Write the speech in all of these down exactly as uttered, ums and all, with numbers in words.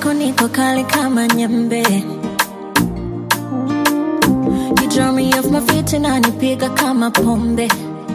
kwako niko kali kama nyembe. You draw me off my feet and unanipiga kama pombe.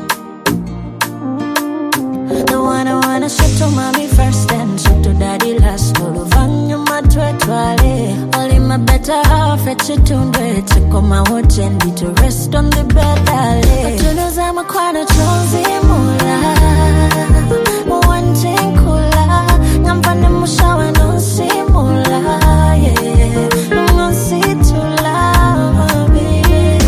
The one I wanna shut to mommy first and shut to daddy last. Oluvanyo matwe twale. Only my better half at you tunde. Cheko mawote and to rest on the bed dale. Atuno zama kwana chonzi mula. One thing kula. Ngampane mushawa no simula. Yeah, no si tula baby.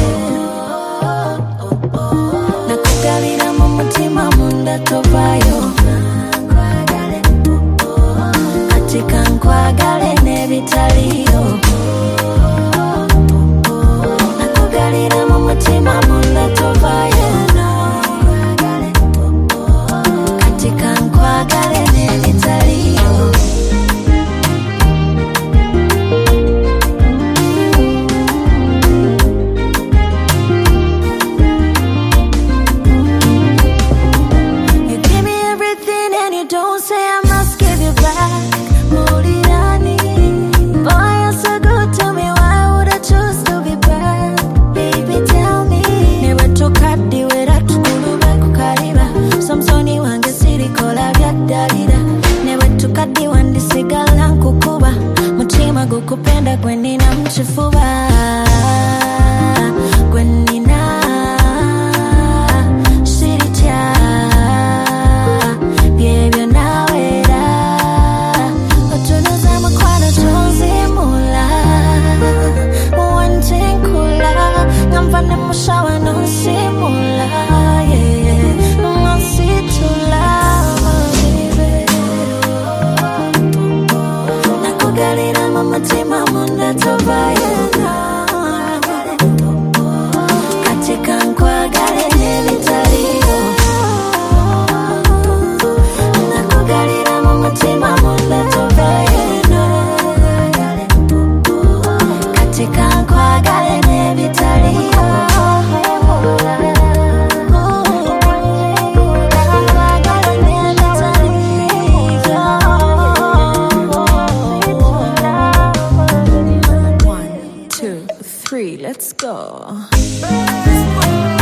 Nakugalira mumutima munda tovayo. Katika nkwagale nebitaliyo. Nakugalira mumutima munda tovayo. Katika nkwagale nebitaliyo. You give me everything and you don't say I must give you back. Murirani, boy you're so good to me, why would I choose to be bad? Baby tell me. Never took a deal with a tukuluba kukariba. Samsoni wange siri kola vya dalida. Never took a deal when the sigala kukuba. Mutima gukupenda gwenina mchifuba. Gwenina shiritia. Behavior nawera. Otuno zama kwana chonzi mula. One thing kula. Ngampane mushawa no simula. Yeah, no si tula baby. Nakugalira mumutima munda tovayo. Katika nkwagale nebitaliyo. Nakugalira mumutima munda tovayo. Katika nkwagale nebitaliyo. One, two, three, let's go.